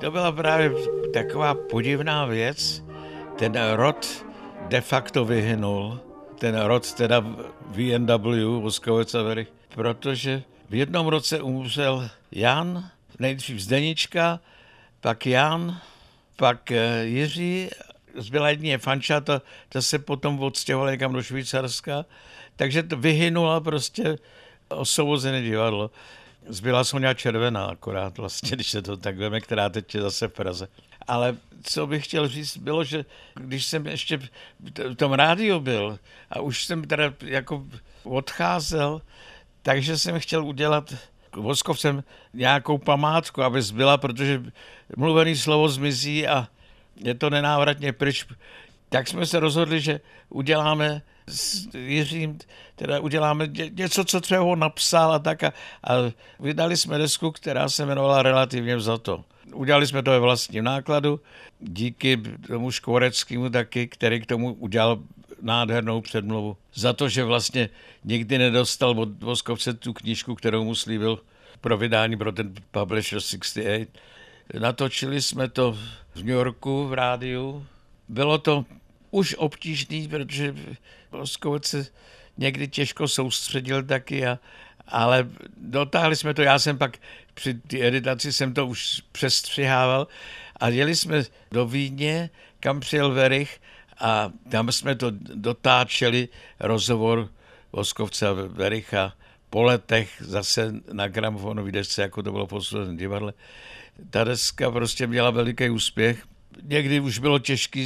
To byla právě taková podivná věc. Ten rod de facto vyhynul. Ten rod teda VNW, Voskovec a Werich, protože v jednom roce umřel Jan, nejdřív Zdenička, pak Jan, pak Jiří, zbyla jedině Fanča, ta se potom odstěhovala někam do Švýcarska, takže to vyhynulo prostě Osvobozené divadlo. Zbyla Sonja Červená akorát vlastně, když se to tak veme, která teď je zase v Praze. Ale co bych chtěl říct, bylo, že když jsem ještě v tom rádiu byl a už jsem teda jako odcházel, takže jsem chtěl udělat Voskovcem nějakou památku, aby zbyla, protože mluvený slovo zmizí a je to nenávratně pryč. Tak jsme se rozhodli, že uděláme s Jiřím, teda uděláme něco, co třeba ho napsal a tak. A vydali jsme desku, která se jmenovala Relativně vzato. Udělali jsme to ve vlastním nákladu, díky tomu Škvoreckému taky, který k tomu udělal nádhernou předmluvu. Za to, že vlastně nikdy nedostal od Voskovce tu knížku, kterou mu slíbil pro vydání pro ten Publisher 68. Natočili jsme to v New Yorku v rádiu. Bylo to už obtížný, protože Voskovec se někdy těžko soustředil taky, ale dotáhli jsme to. Já jsem pak při té editaci jsem to už přestřihával a jeli jsme do Vídně, kam přijel Werich a tam jsme to dotáčeli, rozhovor Voskovce a Wericha po letech zase na gramofonové desce, jako to bylo v Osvobozeném divadle. Ta deska prostě měla veliký úspěch. Někdy už bylo těžké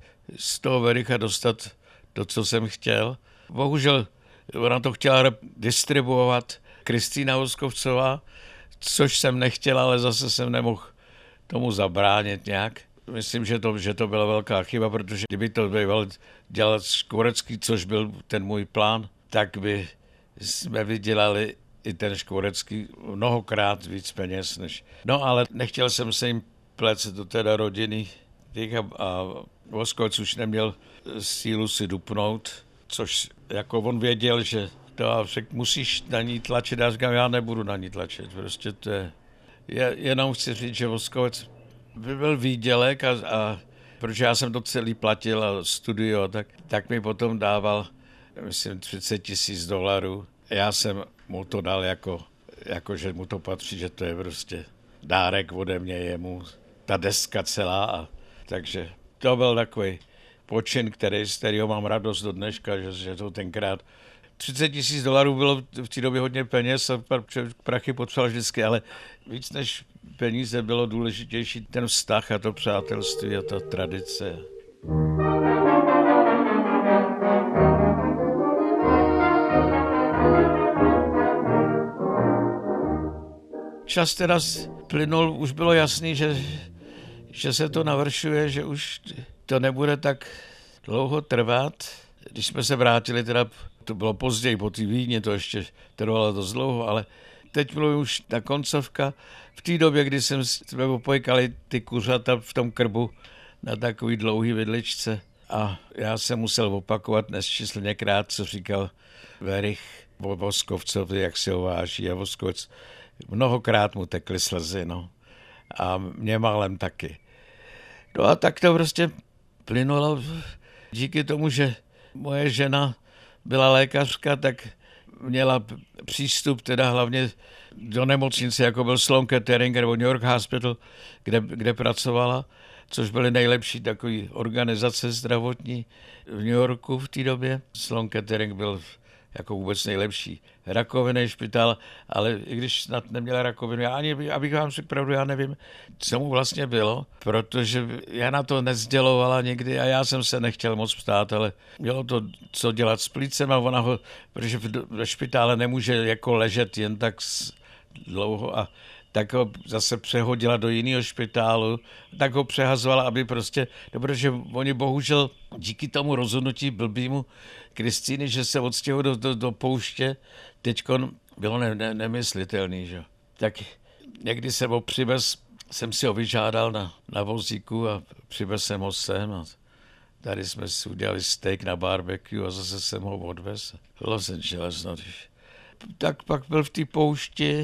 z toho Wericha dostat to, co jsem chtěl. Bohužel ona to chtěla distribuovat Kristýna Voskovcová, což jsem nechtěl, ale zase jsem nemohl tomu zabránit nějak. Myslím, že to byla velká chyba, protože kdyby to býval dělat Škvorecký, což byl ten můj plán, tak by jsme vydělali i ten Škvorecký mnohokrát víc peněz. No ale nechtěl jsem se jim plést do teda rodiny a Voskovec už neměl sílu si dupnout, což jako on věděl, že to musíš na ní tlačit. Já říkám, já nebudu na ní tlačit. Prostě to je jenom chci říct, že Voskovec by byl výdělek a protože já jsem to celý platil a studio, tak mi potom dával, myslím, $30,000. Já jsem mu to dal jako že mu to patří, že to je prostě dárek ode mě jemu, ta deska celá. Takže to byl takový počin, z kterého mám radost do dneška, že to tenkrát $30,000 bylo v té době hodně peněz a prachy potřeboval vždycky, ale víc než peníze bylo důležitější ten vztah a to přátelství a ta tradice. Čas teda plynul, už bylo jasný, že se to navršuje, že už to nebude tak dlouho trvat. Když jsme se vrátili, teda to bylo později, po té Vídni, to ještě trvalo dost dlouho, ale teď mluvím už ta koncovka. V té době, kdy jsme opojkali ty kuřata v tom krbu na takový dlouhý vidličce a já jsem musel opakovat nesčíslněkrát, co říkal Werich o Voskovcovi, jak se ho váží a Voskovec. Mnohokrát mu tekly slzy, no. A mě málem taky. No a tak to prostě plynulo díky tomu, že moje žena byla lékařka, tak měla přístup teda hlavně do nemocnice, jako byl Sloan Kettering nebo New York Hospital, kde pracovala, což byly nejlepší takové organizace zdravotní v New Yorku v té době. Sloan Kettering byl jako vůbec nejlepší rakovinný špitál, ale i když snad neměla rakovinu, abych vám řekl pravdu, já nevím, co mu vlastně bylo, protože já na to nezdělovala nikdy a já jsem se nechtěl moc ptát, ale mělo to co dělat s plícem a ona ho, protože ve špitále nemůže jako ležet jen tak dlouho a tak ho zase přehodila do jiného špitálu, tak ho přehazovala, aby prostě, protože oni bohužel díky tomu rozhodnutí blbýmu Kristýny, že se odstěhují do pouště, teďkon bylo nemyslitelný, že? Tak někdy jsem si ho vyžádal na vozíku a přivez jsem ho sem a tady jsme si udělali steak na barbecue a zase jsem ho odvez. Los Angeles, no. Tak pak byl v té poušti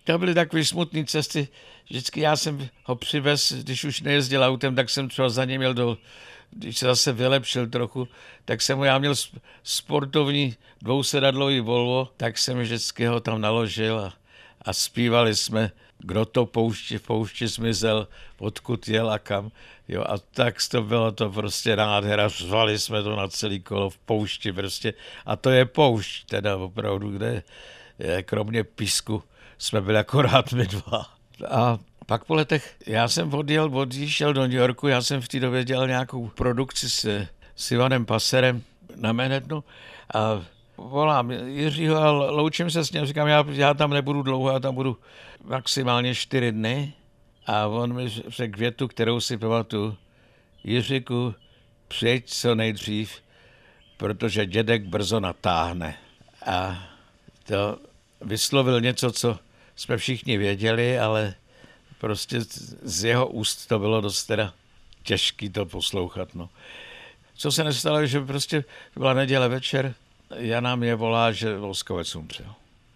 To byly takové smutné cesty. Vždycky já jsem ho přivez, když už nejezdil autem, tak jsem třeba za ním jel když se zase vylepšil trochu, tak já měl sportovní dvousedadlový Volvo, tak jsem vždycky ho tam naložil a zpívali jsme, kdo to v poušti zmizel, odkud jel a kam. Jo, a tak to bylo to prostě nádhera, řvali jsme to na celý kolo v poušti prostě. A to je poušť teda opravdu, kde kromě písku jsme byli akorát my dva. A pak po letech já jsem odjížděl do New Yorku, já jsem v té době dělal nějakou produkci s Ivanem Passerem na Manhattanu a volám Jiřího a loučím se s ním, říkám, já tam nebudu dlouho, já tam budu maximálně 4 dny a on mi řekl větu, kterou si pamatuju. Jiříku, přijeď co nejdřív, protože dědek brzo natáhne. A to vyslovil něco, co jsme všichni věděli, ale prostě z jeho úst to bylo dost teda těžký to poslouchat. No. Co se nestalo, že prostě byla neděle večer, Jana mě volá, že Voskovec umřel.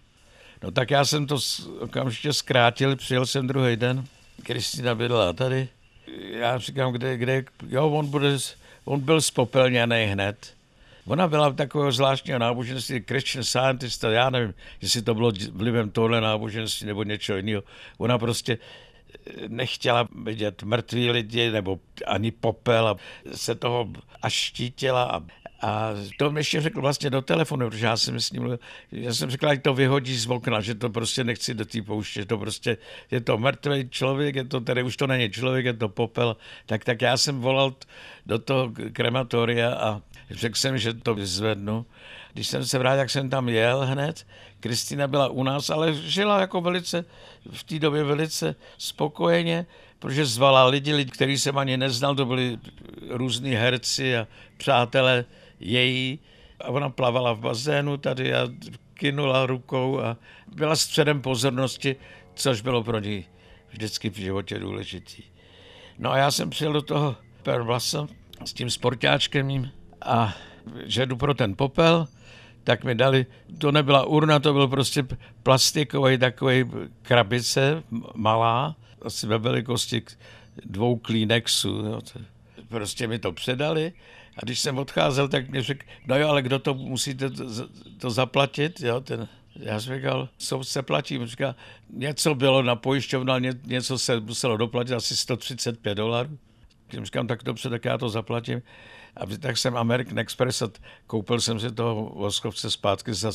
No tak já jsem to okamžitě zkrátil, přijel jsem druhý den, Kristýna bydlela tady. Já říkám, kde, jo, on byl spopelněný hned. Ona byla takového zvláštního náboženství, Christian Scientist, já nevím, jestli to bylo vlivem tohle náboženství nebo něčeho jiného. Ona prostě nechtěla vidět mrtví lidi nebo ani popel a se toho až štítila a to mi ještě řekl vlastně do telefonu, protože já jsem s ním mluvil, já jsem řekl, ať to vyhodí z okna, že to prostě nechci do té pouště, že to prostě je to mrtvý člověk, je to tady už to není člověk, je to popel, tak já jsem volal do toho krematoria a řekl jsem, že to vyzvednu. Když jsem se vrátil, jak jsem tam jel hned, Kristýna byla u nás, ale žila jako v té době velice spokojeně, protože zvala lidi, který jsem ani neznal, to byli různí herci a přátelé její. A ona plavala v bazénu tady a kynula rukou a byla středem pozornosti, což bylo pro ní vždycky v životě důležitý. No a já jsem přijel do toho Pervlasa s tím sportáčkem mým a že jdu pro ten popel, tak mi dali, to nebyla urna, to byl prostě plastikový takový krabice, malá, asi ve velikosti 2 Kleenexů. Jo. Prostě mi to předali a když jsem odcházel, tak mě řekl, no jo, ale kdo to musíte to zaplatit? Jo, já jsem říkal, co se platí? On říká, něco bylo na pojišťovnu, něco se muselo doplatit, asi $135. Když říkám, tak dobře, tak já to zaplatím. A tak jsem American Express a koupil jsem si toho Voskovce zpátky za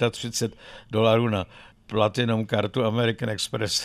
$135 na platinum kartu American Express.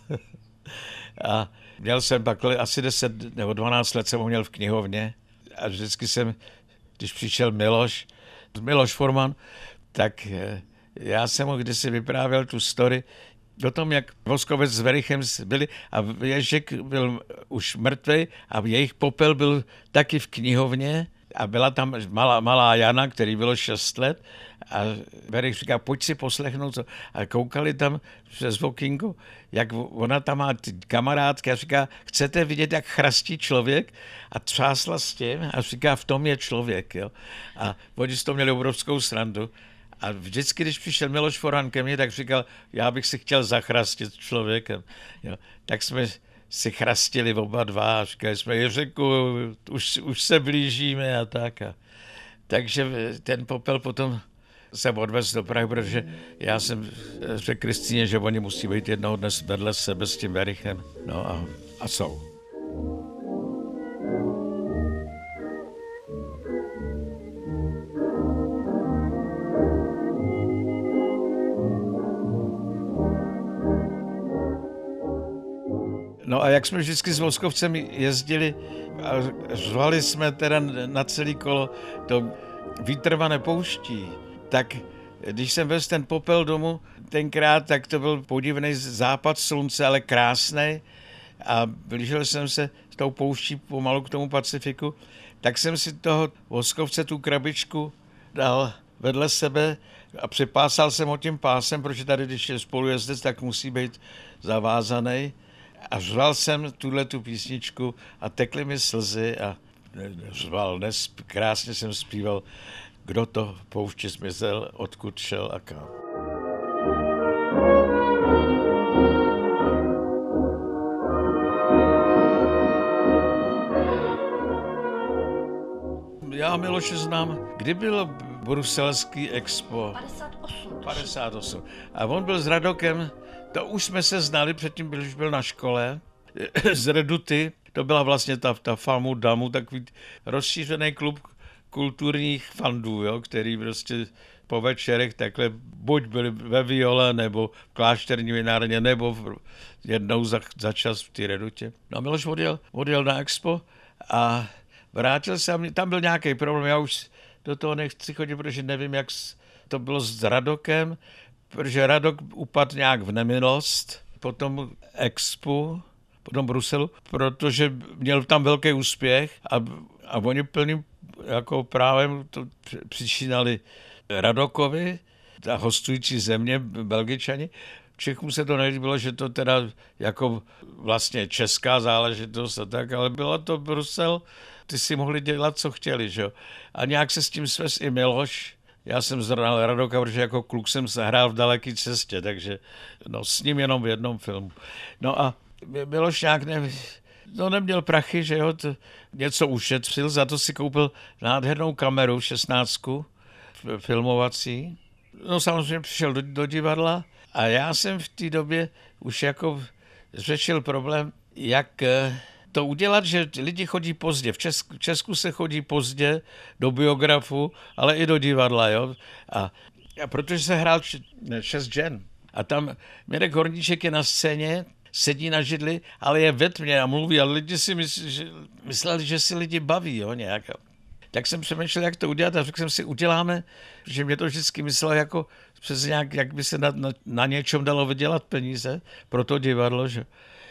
A měl jsem takhle asi 10 nebo 12 let jsem ho měl v knihovně a vždycky když přišel Miloš Forman, tak já jsem mu kdysi vyprávěl tu story o tom, jak Voskovec s Verichem byli a Ježek byl už mrtvý a jejich popel byl taky v knihovně a byla tam malá Jana, který bylo 6 let a Verich říká, pojď si poslechnout to. A koukali tam přes okýnko, jak ona tam má ty kamarádky a říká, chcete vidět, jak chrastí člověk? A třásla s tím a říká, v tom je člověk. Jo? A oni z toho měli obrovskou srandu. A vždycky, když přišel Miloš Forman ke mně, tak říkal, já bych si chtěl zachrastit člověkem. Jo. Tak jsme si chrastili oba dva a říkali jsme, Jiřeku, už se blížíme a tak. Takže ten popel potom jsem odvez do Prahy, protože já jsem řekl Kristýně, že oni musí být jednoho dne vedle sebe s tím Verichem. No a jsou. No a jak jsme vždycky s Voskovcem jezdili a řvali jsme teda na celý kolo to výtrvané pouští, tak když jsem vezl ten popel domů tenkrát, tak to byl podivný západ slunce, ale krásný a blížil jsem se s tou pouští pomalu k tomu Pacifiku, tak jsem si toho Voskovce tu krabičku dal vedle sebe a připásal jsem ho tím pásem, protože tady, když je spolujezdec, tak musí být zavázaný. A řval jsem tu písničku a tekly mi slzy a řval, krásně jsem zpíval, kdo to v poušti zmizel, odkud šel a kam. Já Miloše znám, kdy bylo bruselský expo? 58. 58. A on byl s Radokem, to už jsme se znali, předtím už byl na škole, z Reduty, to byla vlastně ta Famu Damu, takový rozšířený klub kulturních fandů, jo, který prostě po večerech takhle buď byli ve Viole, nebo v Klášterní vinárně, nebo jednou za čas v té Redutě. No a Miloš odjel na expo a vrátil se a tam byl nějaký problém, já už do toho nechci chodit, protože nevím, jak to bylo s Radokem, protože Radok upadl nějak v nemilost po tom expu, po tom Bruselu, protože měl tam velký úspěch a oni plným jako právem to přičínali Radokovi, ta hostující země, Belgičani. Čechům se to nelíbilo, že to teda jako vlastně česká záležitost a tak, ale bylo to Brusel, ty si mohli dělat, co chtěli, že jo. A nějak se s tím svez i Miloš. Já jsem znal Radoka, protože jako kluk jsem se hrál v Daleké cestě, takže no, s ním jenom v jednom filmu. No a Miloš nějak neměl prachy, že jo, něco ušetřil, za to si koupil nádhernou kameru 16 filmovací. No samozřejmě přišel do divadla a já jsem v té době už jako řešil problém, jak to udělat, že lidi chodí pozdě. V Česku se chodí pozdě do biografu, ale i do divadla, jo. A protože se hrál 6 žen. A tam Mirek Horníček je na scéně, sedí na židli, ale je ve tmě a mluví. A lidi si mysleli, že si lidi baví, jo, nějak. Tak jsem přemýšlel, jak to udělat a řekl jsem si, uděláme, že mě to vždycky myslelo jako přes nějak, jak by se na něčem dalo vydělat peníze pro to divadlo, že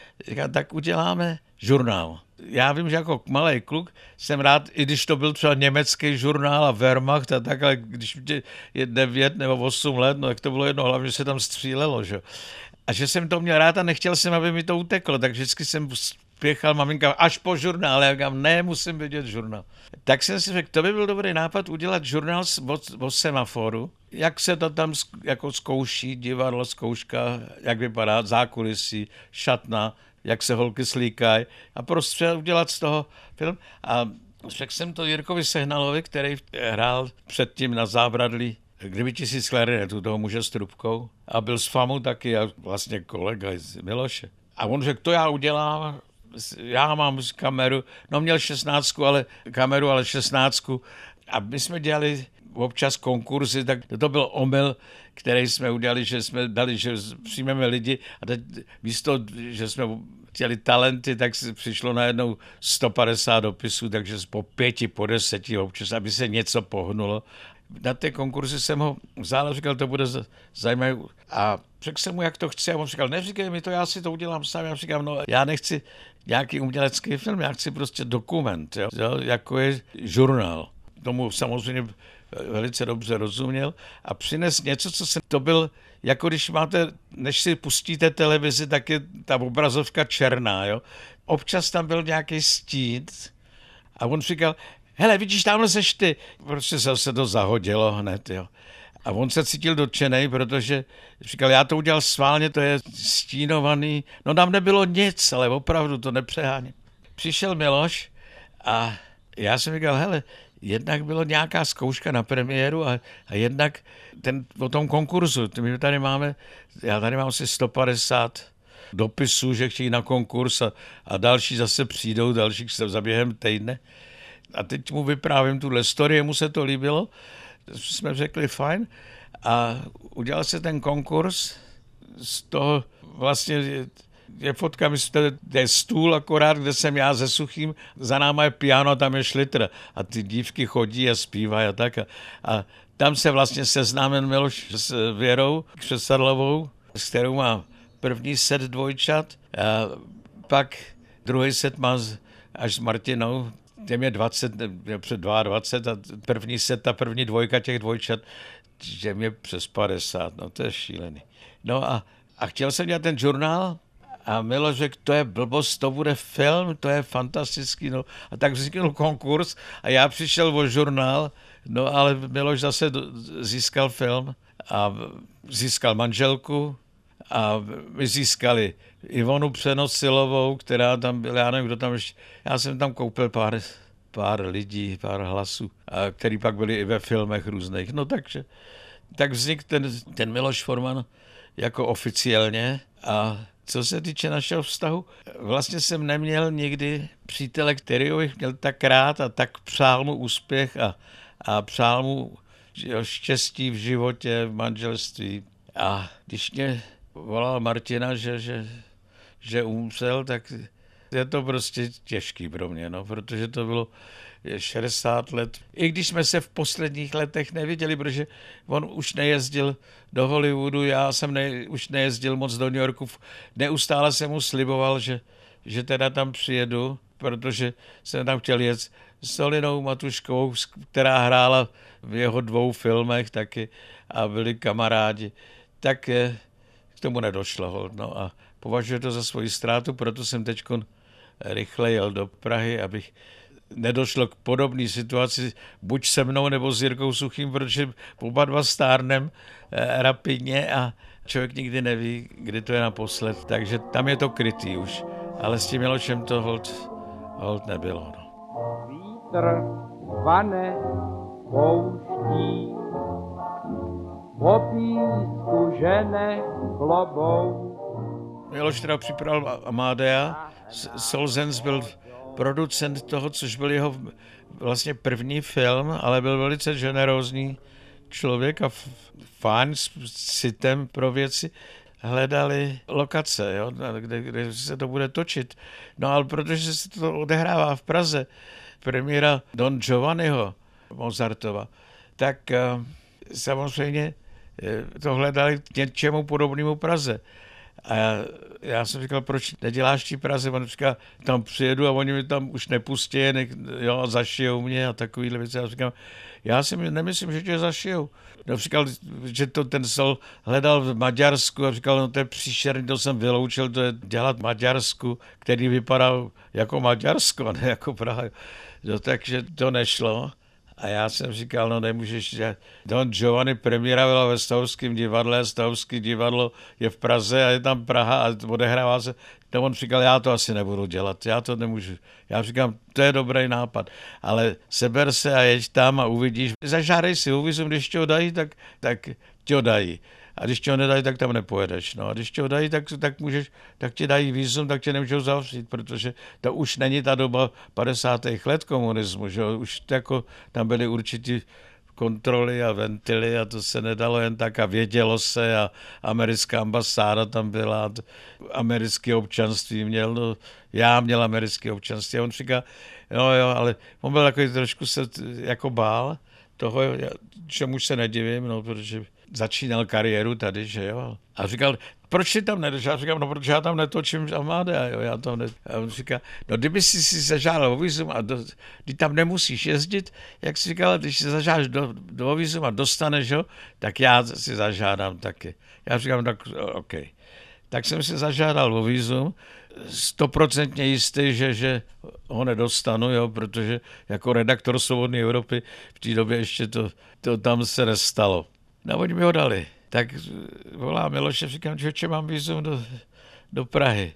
tak uděláme žurnál. Já vím, že jako malý kluk jsem rád, i když to byl třeba německý žurnál a Wehrmacht a tak, ale když je 9 nebo 8 let, no tak to bylo jedno, hlavně se tam střílelo, že? A že jsem to měl rád a nechtěl jsem, aby mi to uteklo, tak vždycky jsem spěchal maminka až po žurnál, já říkám, ne, musím vidět žurnál. Tak jsem si řekl, to by byl dobrý nápad udělat žurnál o semaforu, jak se to tam jako zkouší, divadlo, zkouška, jak vypadá zákulisí, šatna, jak se holky slíkají a prostě udělat z toho film. A řekl jsem to Jirkovi Sehnalovi, který hrál předtím na Zábradlí Kdyby 1000 klarinetů, toho muže s trubkou, a byl s Famu taky a vlastně kolega z Miloše. A on řekl, to já udělám, já mám kameru, no měl 16, ale kameru, ale 16. A my jsme dělali občas konkurzy, tak to byl omyl, který jsme udělali, že jsme dali, že přijmeme lidi a teď místo, že jsme chtěli talenty, tak se přišlo najednou 150 dopisů, takže po 5, po 10 občas, aby se něco pohnulo. Na té konkurzy jsem ho vzal, říkal, to bude zajímavé. A řekl jsem mu, jak to chci. A on říkal, neříkej mi to, já si to udělám sám. Já říkám, no já nechci nějaký umělecký film, já chci prostě dokument, jo, jako je žurnál. Tomu samozřejmě velice dobře rozuměl a přines něco, co se to byl, jako když máte, než si pustíte televizi, tak je ta obrazovka černá, jo. Občas tam byl nějaký stín a on říkal, hele, vidíš, tamhle seš ty. Prostě se to zahodilo hned, jo. A on se cítil dotčenej, protože říkal, já to udělal sválně, to je stínovaný. No tam nebylo nic, ale opravdu to nepřeháně. Přišel Miloš a já jsem říkal, hele, jednak bylo nějaká zkouška na premiéru a jednak o tom konkurzu. My tady máme, já tady mám asi 150 dopisů, že chtějí na konkurs a další zase přijdou, další za během týdne. A teď mu vyprávím tuhle story, mu se to líbilo, jsme řekli fajn a udělal se ten konkurs, z toho vlastně je fotka, je stůl akorát, kde jsem já se Suchým, za náma je piano, tam je šlitr a ty dívky chodí a zpívají a tak. A tam se vlastně seznámil Miloš s Věrou Křesadlovou, s kterou má první set dvojčat a pak druhý set má až s Martinou, těm je 20, před 22 a první set, ta první dvojka těch dvojčat, že mě přes 50, no to je šílený. No a chtěl jsem dělat ten žurnál a Miloš řekl, to je blbost, to bude film, to je fantastický, no. A tak vzniknul konkurs a já přišel o žurnál, no ale Miloš zase získal film a získal manželku a my získali Ivonu Přenosilovou, která tam byla, já nevím, kdo tam ještě, já jsem tam koupil pár pár lidí, pár hlasů, a který pak byli i ve filmech různých. No takže tak vznikl ten Miloš Forman jako oficiálně. A co se týče našeho vztahu, vlastně jsem neměl nikdy přítele, který bych měl tak rád a tak přál mu úspěch a přál mu štěstí v životě, v manželství. A když mě volal Martina, že umřel, tak je to prostě těžký pro mě, no, protože to bylo 60 let. I když jsme se v posledních letech neviděli, protože on už nejezdil do Hollywoodu, já jsem už nejezdil moc do New Yorku. Neustále jsem mu sliboval, že teda tam přijedu, protože jsem tam chtěl jet s Solinou Matuškovou, která hrála v jeho 2 filmech taky a byli kamarádi. Tak k tomu nedošlo. No a považuji to za svoji ztrátu, proto jsem teď rychle jel do Prahy, abych nedošlo k podobné situaci buď se mnou nebo s Jirkou Suchým, protože oba dva stárnem rapidně a člověk nikdy neví, kdy to je naposled. Takže tam je to krytý už. Ale s tím Milošem to hold nebylo. No. Vítr vane pouští, po písku žene klobou. Miloš teda připravil Amadea, Solzhenitsyn byl producent toho, což byl jeho vlastně první film, ale byl velice generózní člověk a fajn s citem pro věci. Hledali lokace, jo, kde se to bude točit. No ale protože se to odehrává v Praze, premiéra Don Giovanniho Mozartova, tak samozřejmě to hledali k něčemu podobnému Praze. A já jsem říkal, proč neděláš v Praze? On říkal, tam přijedu a oni mi tam už nepustí, jo, zašijou mě a takovýhle věci. Já říkám, já si nemyslím, že tě zašijou. No, říkal, že to ten Sol hledal v Maďarsku a říkal, no to je příšerný, to jsem vyloučil, to je dělat v Maďarsku, který vypadal jako Maďarsko, ne jako Praha. No, takže to nešlo. A já jsem říkal, no nemůžeš, že Don Giovanni premiéra byla ve Stavovském divadle, Stavovské divadlo je v Praze a je tam Praha a odehrává se. No on říkal, já to asi nebudu dělat, já to nemůžu. Já říkám, to je dobrý nápad, ale seber se a jeď tam a uvidíš. Zažádej si vízum, když ti ho dají, tak ti ho dají. A když ti ho nedají, tak tam nepojedeš. No a když ti ho dají, tak ti dají vízum, tak tě nemůžou zavřít, protože to už není ta doba 50. let komunismu, že už jako tam byly určitý kontroly a ventily a to se nedalo jen tak a vědělo se a americká ambasáda tam byla, americké občanství měl, no, já měl americké občanství a on říká, no jo, ale on byl takový trošku se jako bál toho, čemu se nedivím, no, protože začínal kariéru tady, že jo. A říkal, proč si tam nedeš? Já říkám, no protože já tam netočím Amadea, jo, já tam A on říká, no kdyby si zažádal o vízum a ty tam nemusíš jezdit, jak si říkal, když si zažádáš do vízum a dostaneš ho, tak já si zažádám taky. Já říkám, tak OK. Tak jsem si zažádal o vízum, 100% jistý, že ho nedostanu, jo, protože jako redaktor Svobodné Evropy v té době ještě to tam se nestalo. No oni mi ho dali. Tak volá Miloše, říkám, že mám vízum do Prahy.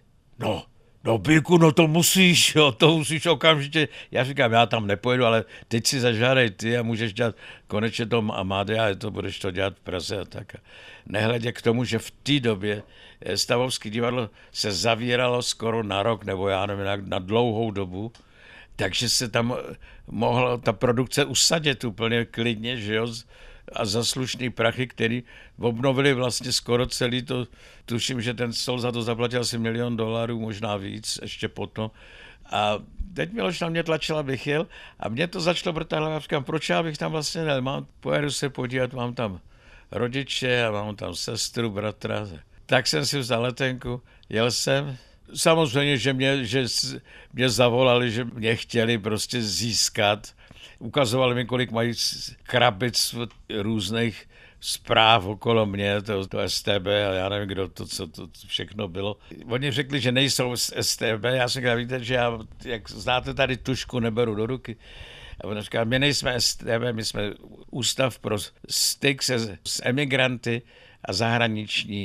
No Bílku, no to musíš okamžitě. Já říkám, já tam nepojedu, ale teď si zažádej ty a můžeš dělat konečně to Amadea a budeš to dělat v Praze a tak. Nehledě k tomu, že v té době Stavovské divadlo se zavíralo skoro na rok, nebo já nevím, na dlouhou dobu, takže se tam mohla ta produkce usadit úplně klidně, že jo, a za slušný prachy, který obnovili vlastně skoro celý to, tuším, že ten Sol za to zaplatil asi $1 milion, možná víc, ještě potom. A teď Miloš na mě tlačil, abych jel a mě to začalo protahovat, já říkám, proč já bych tam vlastně nejel, pojedu se podívat, mám tam rodiče a mám tam sestru, bratra. Tak jsem si vzal letenku, jel jsem. Samozřejmě, že mě zavolali, že mě chtěli prostě získat. Ukazovali mi, kolik mají krabic různých zpráv okolo mě, to STB a já nevím, kdo co to všechno bylo. Oni řekli, že nejsou z STB, já jsem říkal, víte, že já, jak znáte tady tušku, neberu do ruky. A on říkal, my nejsme STB, my jsme Ústav pro styk s emigranty a zahraniční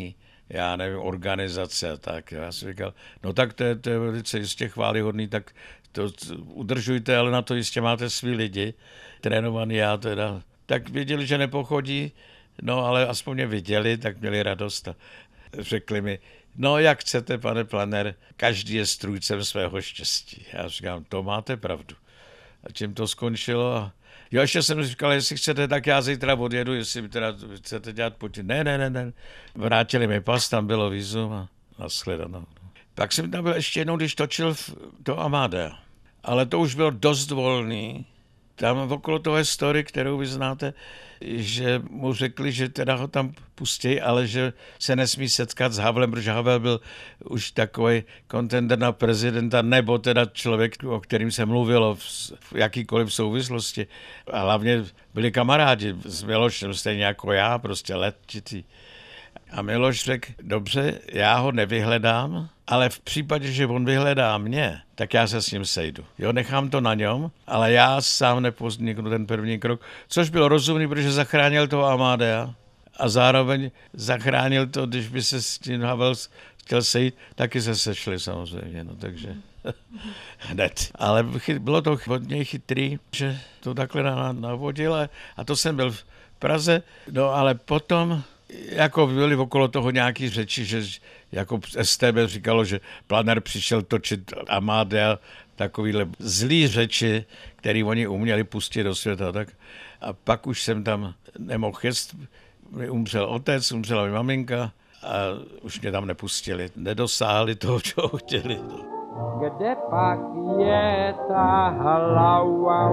já nevím, organizace a tak. Já jsem říkal, no tak to je velice jistě chválihodný, tak to udržujte, ale na to jistě máte svý lidi, trénovaný já teda. Tak věděli, že nepochodí, no ale aspoň mě viděli, tak měli radost a řekli mi, no jak chcete, pane Planer, každý je strůjcem svého štěstí. Já říkám, to máte pravdu. A čím to skončilo? A jo, ještě jsem říkal, jestli chcete, tak já zítra odjedu, jestli mi teda chcete dělat Putin. Ne. Vrátili mi pas, tam bylo vízum a nashledanou. Pak jsem tam byl ještě jednou, když točil do Amadea. Ale to už bylo dost volný. Tam okolo toho je story, kterou vy znáte, že mu řekli, že teda ho tam pustí, ale že se nesmí setkat s Havlem, protože Havel byl už takový kontender na prezidenta, nebo teda člověk, o kterým se mluvilo v jakýkoliv souvislosti. A hlavně byli kamarádi s Milošem, stejně jako já, prostě letitý. A Miloš řekl, dobře, já ho nevyhledám, ale v případě, že on vyhledá mě, tak já se s ním sejdu. Jo, nechám to na něm, ale já sám nepodniknu ten první krok, což bylo rozumný, protože zachránil toho Amadea a zároveň zachránil to, když by se s tím Havel chtěl sejít, taky se sešli samozřejmě, no takže hned. Ale bylo to hodně chytrý, že to takhle navodil a to jsem byl v Praze, no ale potom jako byly okolo toho nějaký řeči, že jako STB říkalo, že Planer přišel točit Amadea, takovýhle zlý řeči, který oni uměli pustit do světa. Tak. A pak už jsem tam nemohl jet, umřel otec, umřela mi maminka a už mě tam nepustili. Nedosáhli toho, co chtěli. Kde pak je ta hlava,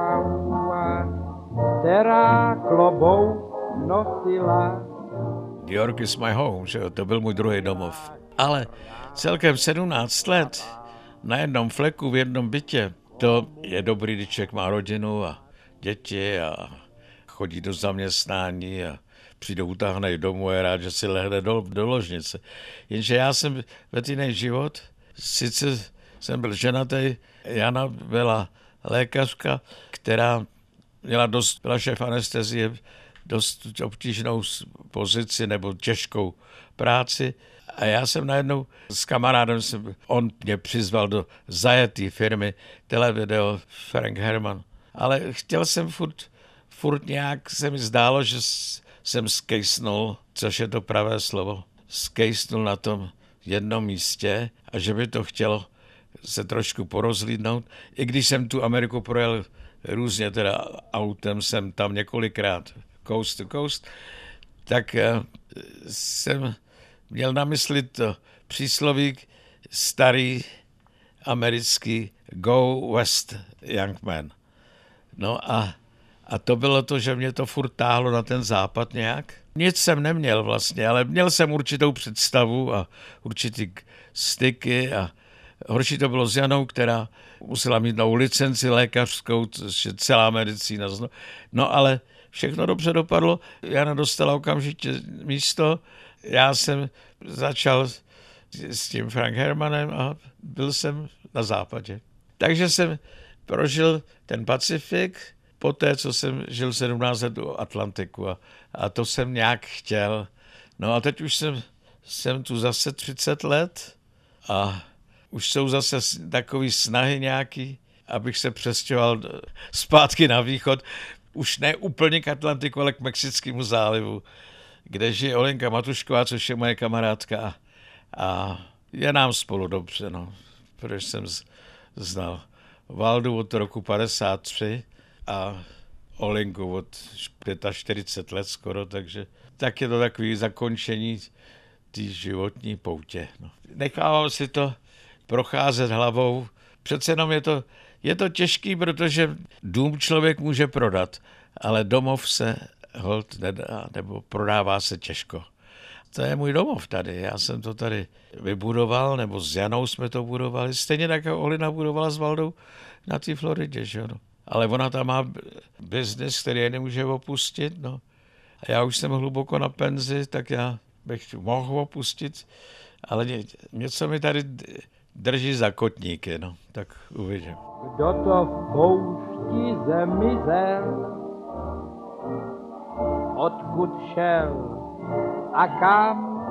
která klobouk nosila? New York is my home, že jo, to byl můj druhý domov. Ale celkem 17 let na jednom fleku, v jednom bytě, to je dobrý, když člověk má rodinu a děti a chodí do zaměstnání a přijde, utáhne domů a je rád, že si lehne do ložnice. Jenže já jsem vedl jiný život, sice jsem byl ženatý, Jana byla lékařka, která byla šéf anestezie, dost obtížnou pozici nebo těžkou práci. A já jsem najednou s kamarádem, on mě přizval do zajetý firmy Televideo Frank Herman. Ale chtěl jsem furt nějak, se mi zdálo, že jsem skejsnul, což je to pravé slovo, skejsnul na tom jednom místě a že by to chtělo se trošku porozhlídnout. I když jsem tu Ameriku projel různě, teda autem jsem tam několikrát, coast to coast, tak jsem měl na mysli to přísloví starý americký Go West, young man. No a to bylo to, že mě to furt táhlo na ten západ nějak. Nic jsem neměl vlastně, ale měl jsem určitou představu a určitý styky a horší to bylo s Janou, která musela mít novou licenci lékařskou, což je celá medicína. No ale všechno dobře dopadlo, Jana dostala okamžitě místo, já jsem začal s tím Frank Hermanem a byl jsem na západě. Takže jsem prožil ten Pacifik, poté, co jsem žil 17 let do Atlantiku a to jsem nějak chtěl. No a teď už jsem tu zase 30 let a už jsou zase takový snahy nějaký, abych se přestěhoval zpátky na východ. Už ne úplně k Atlantiku, ale k Mexickému zálivu, kde žije Olenka Matušková, což je moje kamarádka. A je nám spolu dobře, no. Protože jsem znal Valdu od roku 53 a Olenku od 45 let skoro, takže tak je to takové zakončení té životní poutě. No. Nechávám si to procházet hlavou. Přece jenom je to těžký, protože dům člověk může prodat, ale domov se holt nedá, nebo prodává se těžko. To je můj domov tady. Já jsem to tady vybudoval, nebo s Janou jsme to budovali. Stejně tak, jako Olina budovala s Valdou na té Floridě, že no. Ale ona tam má biznis, který je nemůže opustit, no. A já už jsem hluboko na penzi, tak já bych mohl opustit, ale něco mi tady drží za kotníky, no. Tak uvidím. Kdo to v poušti zmizel, odkud šel a kam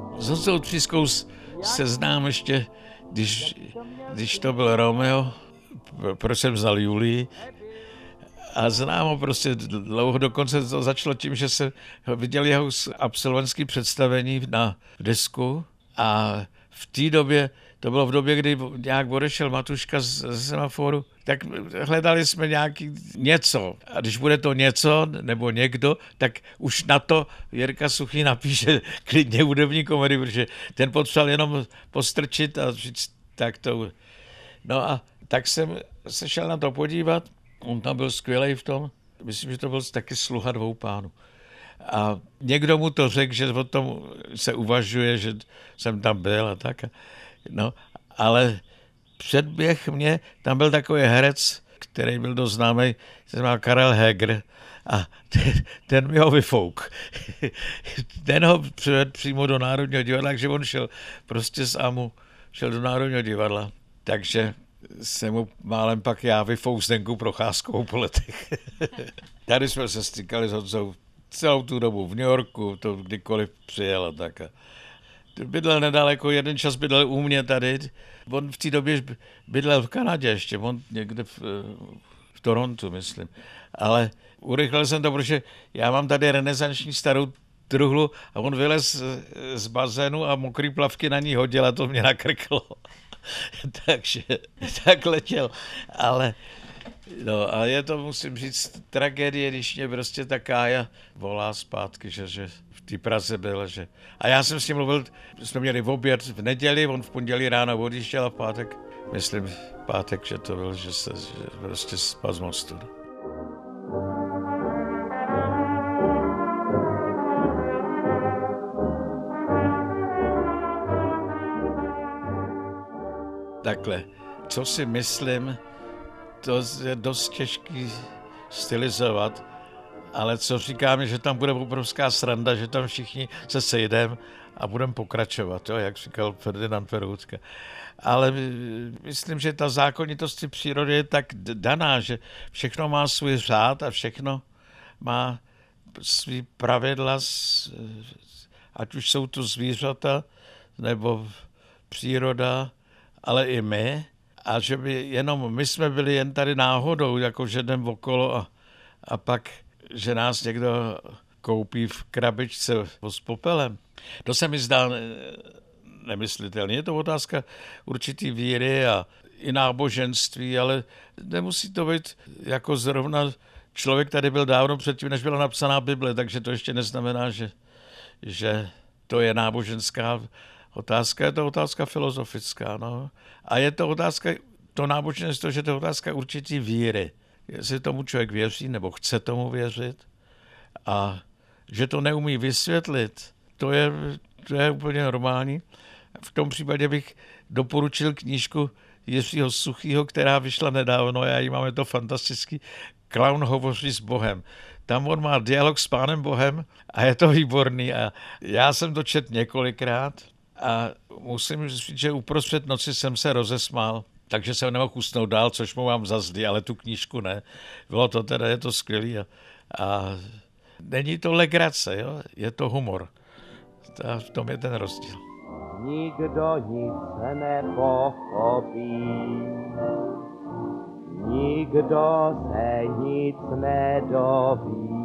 S Honzou Třískou se znám ještě, když to byl Romeo, proč jsem vzal Julii. A znám ho prostě dlouho, dokonce to začalo tím, že se viděl jeho absolventské představení na disku a v té době, to bylo v době, kdy nějak odešel Matuška z Semaforu, tak hledali jsme nějaký něco. A když bude to něco nebo někdo, tak už na to Jirka Suchý napíše klidně hudební komedii, protože ten potřeboval jenom postrčit a říct tak to. No a tak jsem se šel na to podívat. On tam byl skvělej v tom. Myslím, že to byl taky sluha dvou pánů. A někdo mu to řekl, že o tom se uvažuje, že jsem tam byl a tak. No, ale předběh mě, tam byl takový herec, který byl dost známý, se jmenoval Karel Heger a ten mi ho vyfouk. Ten ho přivedl přímo do Národního divadla, takže on šel prostě z AMU, šel do Národního divadla. Takže jsem mu málem pak já vyfouk Zdenku Procházkovou po letech. Tady jsme se stykali s Honzou celou tu dobu v New Yorku, to kdykoliv přijel a tak. Bydlel nedaleko, jeden čas bydlel u mě tady. On v té době bydlel v Kanadě ještě, on někde v Torontu, myslím. Ale urychlil jsem to, protože já mám tady renesanční starou truhlu a on vylez z bazénu a mokrý plavky na ní hodil a to mě nakrklo. Takže tak letěl. Ale no a je to, musím říct, tragédie, když mě prostě ta Kája volá zpátky, že v té Praze byl. Že... A já jsem s ním mluvil, jsme měli oběd v neděli, on v pondělí ráno odjížděl a v pátek, myslím v pátek, že to byl, že prostě spadl z mostu. Takhle, co si myslím, to je dost těžký stylizovat, ale co říkáme, že tam bude obrovská sranda, že tam všichni se sejdeme a budeme pokračovat, jo, jak říkal Ferdinand Peroutka. Ale myslím, že ta zákonitost přírody je tak daná, že všechno má svůj řád a všechno má svý pravidla, ať už jsou to zvířata nebo příroda, ale i my. A že by jenom my jsme byli jen tady náhodou, jako že jdem okolo a pak, že nás někdo koupí v krabičce s popelem. To se mi zdá nemyslitelné. Je to otázka určitý víry a i náboženství, ale nemusí to být jako zrovna člověk tady byl dávno předtím, než byla napsaná Bible, takže to ještě neznamená, že to je náboženská otázka, je to otázka filozofická. No. A je to otázka, to náboženství, že to je otázka určitý víry. Jestli tomu člověk věří, nebo chce tomu věřit. A že to neumí vysvětlit, to je úplně normální. V tom případě bych doporučil knížku Jiřího Suchýho, která vyšla nedávno, já ji máme to fantastický, Klaun hovoří s Bohem. Tam on má dialog s Pánem Bohem a je to výborný. A já jsem to četl několikrát a musím říct, že uprostřed noci jsem se rozesmál, takže jsem nemohl usnout dál, což mu mám za zlý, ale tu knížku ne. Bylo to teda, je to skvělý. A není to legrace, jo? Je to humor. A v tom je ten rozdíl. Nikdo nic nepochopí, nikdo se nic nedoví.